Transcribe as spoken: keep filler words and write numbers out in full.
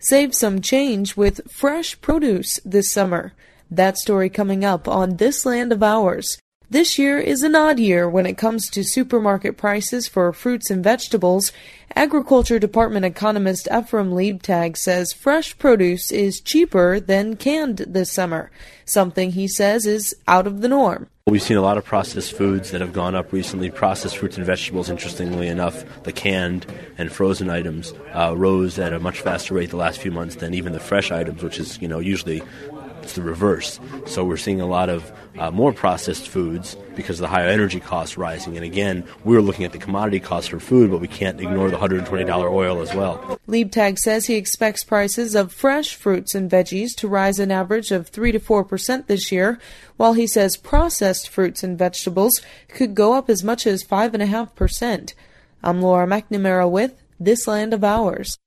Save some change with fresh produce this summer. That story coming up on This Land of Ours. This year is an odd year when it comes to supermarket prices for fruits and vegetables. Agriculture Department economist Ephraim Liebtag says fresh produce is cheaper than canned this summer, something he says is out of the norm. We've seen a lot of processed foods that have gone up recently. Processed fruits and vegetables, interestingly enough, the canned and frozen items uh, rose at a much faster rate the last few months than even the fresh items, which is, you know, usually it's the reverse. So we're seeing a lot of uh, more processed foods because of the higher energy costs rising. And again, we're looking at the commodity costs for food, but we can't ignore the one hundred twenty dollars oil as well. Liebtag says he expects prices of fresh fruits and veggies to rise an average of three to four percent this year, while he says processed fruits and vegetables could go up as much as five point five percent. I'm Laura McNamara with This Land of Ours.